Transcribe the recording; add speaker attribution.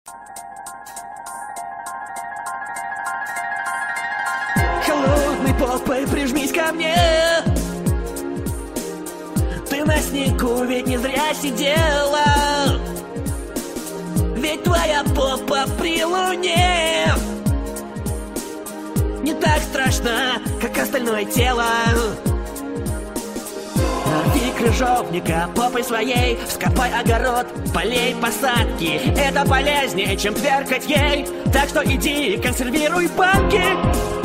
Speaker 1: Холодной попой прижмись ко мне. Ты на снегу ведь не зря сидела, ведь твоя попа при луне не так страшна, как остальное тело. Нарви крыжовника попой своей, вскопай огород, полей посадки. Это полезнее, чем тверкать ей. Так что иди, консервируй банки.